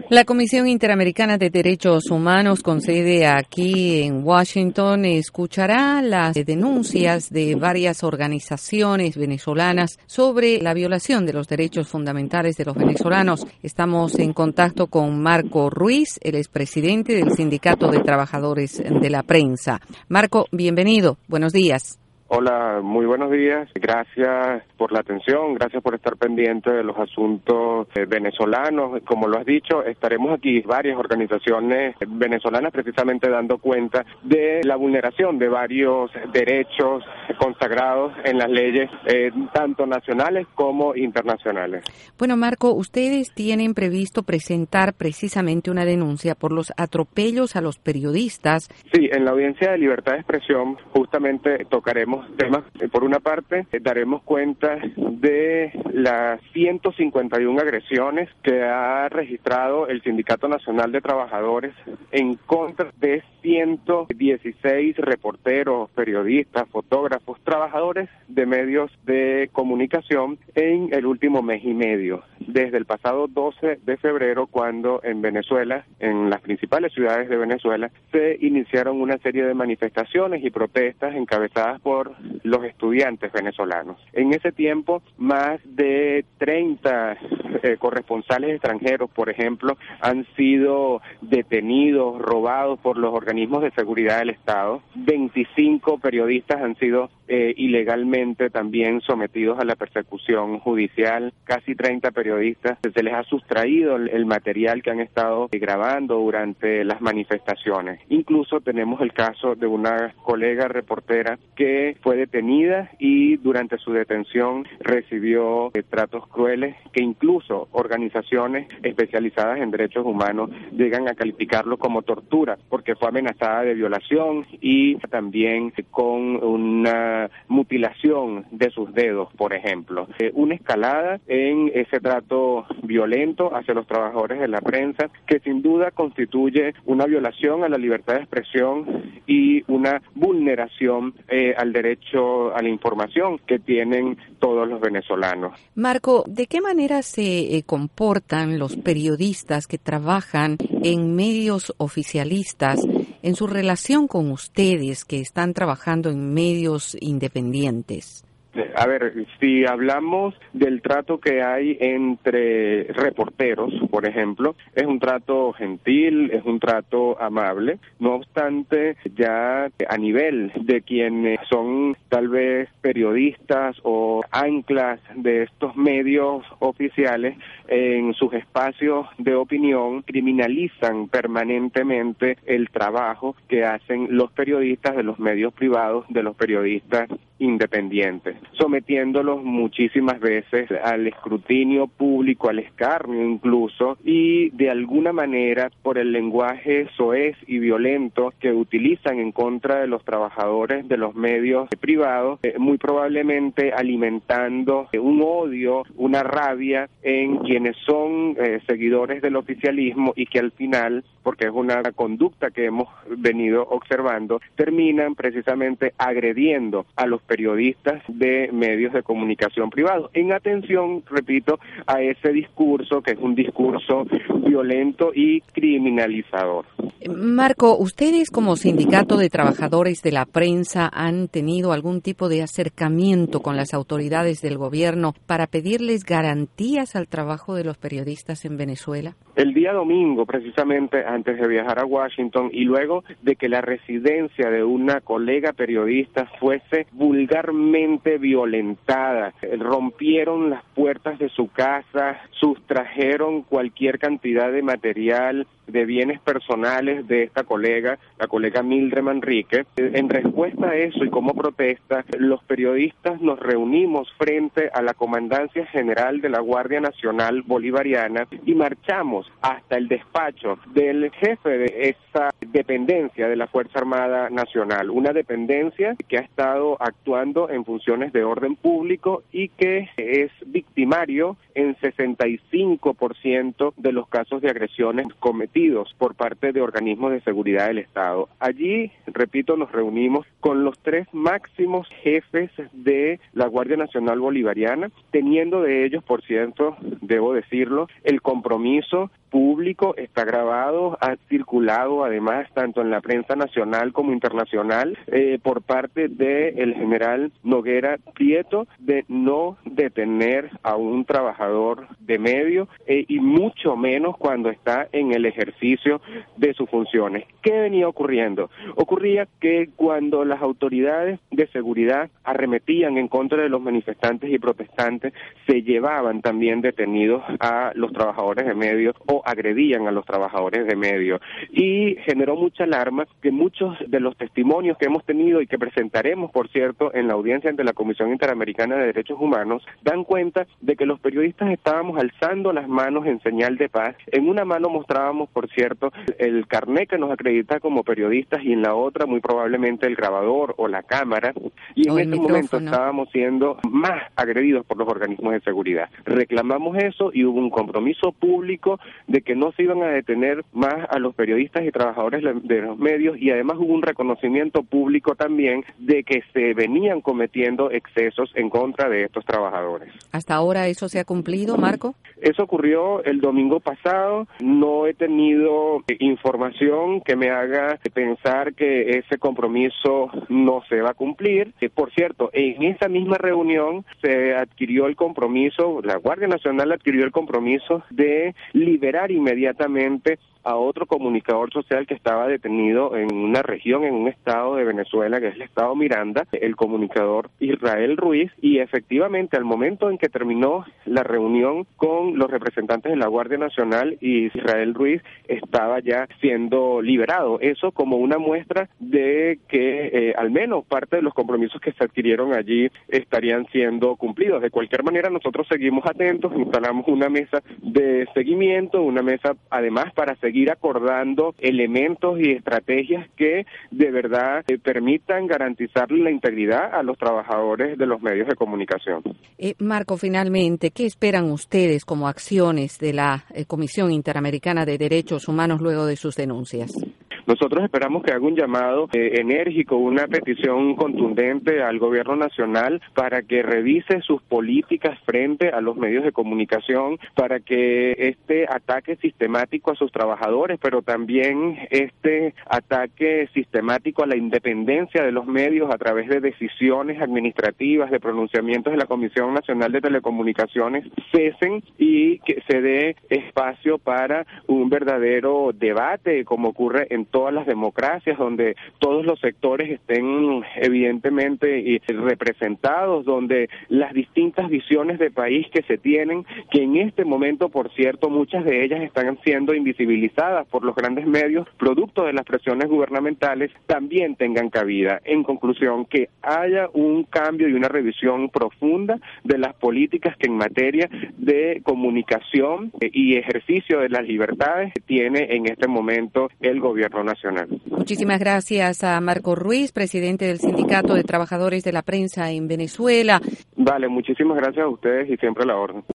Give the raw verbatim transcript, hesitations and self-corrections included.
La Comisión Interamericana de Derechos Humanos, con sede aquí en Washington, escuchará las denuncias de varias organizaciones venezolanas sobre la violación de los derechos fundamentales de los venezolanos. Estamos en contacto con Marco Ruiz, el expresidente del Sindicato de Trabajadores de la Prensa. Marco, bienvenido. Buenos días. Hola, muy buenos días. Gracias por la atención, gracias por estar pendiente de los asuntos eh, venezolanos. Como lo has dicho, estaremos aquí varias organizaciones venezolanas precisamente dando cuenta de la vulneración de varios derechos consagrados en las leyes eh, tanto nacionales como internacionales. Bueno, Marco, ustedes tienen previsto presentar precisamente una denuncia por los atropellos a los periodistas. Sí, en la audiencia de libertad de expresión justamente tocaremos temas. Por una parte, daremos cuenta de las ciento cincuenta y una agresiones que ha registrado el Sindicato Nacional de Trabajadores en contra de ciento dieciséis reporteros, periodistas, fotógrafos, trabajadores de medios de comunicación en el último mes y medio, desde el pasado doce de febrero, cuando en Venezuela, en las principales ciudades de Venezuela, se iniciaron una serie de manifestaciones y protestas encabezadas por los estudiantes venezolanos. En ese tiempo, más de treinta eh, corresponsales extranjeros, por ejemplo, han sido detenidos, robados por los organismos de seguridad del Estado. veinticinco periodistas han sido eh, ilegalmente también sometidos a la persecución judicial. Casi treinta periodistas se les ha sustraído el, el material que han estado eh, grabando durante las manifestaciones. Incluso tenemos el caso de una colega reportera que fue detenida y durante su detención recibió eh, tratos crueles que incluso organizaciones especializadas en derechos humanos llegan a calificarlo como tortura, porque fue amenazada de violación y también con una mutilación de sus dedos, por ejemplo. Eh, una escalada en ese trato violento hacia los trabajadores de la prensa que sin duda constituye una violación a la libertad de expresión y una vulneración eh, al derecho a la información que tienen todos los venezolanos. Marco, ¿de qué manera se eh, comportan los periodistas que trabajan en medios oficialistas en su relación con ustedes que están trabajando en medios independientes? A ver, si hablamos del trato que hay entre reporteros, por ejemplo, es un trato gentil, es un trato amable. No obstante, ya a nivel de quienes son tal vez periodistas o anclas de estos medios oficiales, en sus espacios de opinión criminalizan permanentemente el trabajo que hacen los periodistas de los medios privados, de los periodistas independientes, sometiéndolos muchísimas veces al escrutinio público, al escarnio incluso, y de alguna manera por el lenguaje soez y violento que utilizan en contra de los trabajadores de los medios privados, eh, muy probablemente alimentando eh, un odio, una rabia en quienes son eh, seguidores del oficialismo y que al final, porque es una conducta que hemos venido observando, terminan precisamente agrediendo a los periodistas de medios de comunicación privados, en atención, repito, a ese discurso que es un discurso violento y criminalizador. Marco, ¿ustedes como Sindicato de Trabajadores de la Prensa han tenido algún tipo de acercamiento con las autoridades del gobierno para pedirles garantías al trabajo de los periodistas en Venezuela? El día domingo, precisamente antes de viajar a Washington y luego de que la residencia de una colega periodista fuese vulgarmente violentada, rompieron las puertas de su casa, sustrajeron cualquier cantidad de material, de bienes personales de esta colega, la colega Mildred Manrique. En respuesta a eso y como protesta, los periodistas nos reunimos frente a la Comandancia General de la Guardia Nacional Bolivariana y marchamos hasta el despacho del jefe de esa dependencia de la Fuerza Armada Nacional, una dependencia que ha estado actuando en funciones de orden público y que es victimario en sesenta y cinco por ciento de los casos de agresiones cometidos por parte de organismos de seguridad del Estado. Allí, repito, nos reunimos con los tres máximos jefes de la Guardia Nacional Bolivariana, teniendo de ellos, por cierto, debo decirlo, el compromiso público, está grabado, ha circulado además tanto en la prensa nacional como internacional eh, por parte del general Noguera Prieto de no detener a un trabajador de medio eh, y mucho menos cuando está en el ejercicio de sus funciones. ¿Qué venía ocurriendo? Ocurría que cuando las autoridades de seguridad arremetían en contra de los manifestantes y protestantes, se llevaban también detenidos a los trabajadores de medios o agredían a los trabajadores de medios. Y generó mucha alarma que muchos de los testimonios que hemos tenido y que presentaremos, por cierto, en la audiencia ante la Comisión Interamericana de Derechos Humanos, dan cuenta de que los periodistas estábamos alzando las manos en señal de paz. En una mano mostrábamos, por cierto, el carnet que nos acredita como periodistas y en la otra muy probablemente el grabador o la cámara. Y en ese momento estábamos siendo más agredidos por los organismos de seguridad. Reclamamos eso y hubo un compromiso público de que no se iban a detener más a los periodistas y trabajadores de los medios y además hubo un reconocimiento público también de que se venían cometiendo excesos en contra de estos trabajadores. ¿Hasta ahora eso se ha cumplido, Marco? Eso ocurrió el domingo pasado. No he tenido información que me haga pensar que ese compromiso no se va a cumplir. Por cierto, en esa misma reunión se adquirió el compromiso, la Guardia Nacional adquirió el compromiso de liberar inmediatamente a otro comunicador social que estaba detenido en una región, en un estado de Venezuela, que es el estado Miranda, el comunicador Israel Ruiz, y efectivamente al momento en que terminó la reunión con los representantes de la Guardia Nacional, y Israel Ruiz estaba ya siendo liberado. Eso como una muestra de que eh, al menos parte de los compromisos que se adquirieron allí estarían siendo cumplidos. De cualquier manera, nosotros seguimos atentos, instalamos una mesa de seguimiento, una mesa además para seguir acordando elementos y estrategias que de verdad eh, permitan garantizar la integridad a los trabajadores de los medios de comunicación. Eh, Marco, finalmente, ¿qué esperan ustedes como acciones de la eh, Comisión Interamericana de Derechos Humanos luego de sus denuncias? Nosotros esperamos que haga un llamado eh, enérgico, una petición contundente al gobierno nacional para que revise sus políticas frente a los medios de comunicación, para que este ataque sistemático a sus trabajadores, pero también este ataque sistemático a la independencia de los medios a través de decisiones administrativas, de pronunciamientos de la Comisión Nacional de Telecomunicaciones, cesen y que se dé espacio para un verdadero debate, como ocurre en todas las democracias, donde todos los sectores estén evidentemente representados, donde las distintas visiones de país que se tienen, que en este momento, por cierto, muchas de ellas están siendo invisibilizadas por los grandes medios, producto de las presiones gubernamentales, también tengan cabida. En conclusión, que haya un cambio y una revisión profunda de las políticas que en materia de comunicación y ejercicio de las libertades tiene en este momento el gobierno nacional. Muchísimas gracias a Marco Ruiz, presidente del Sindicato de Trabajadores de la Prensa en Venezuela. Vale, muchísimas gracias a ustedes y siempre a la orden.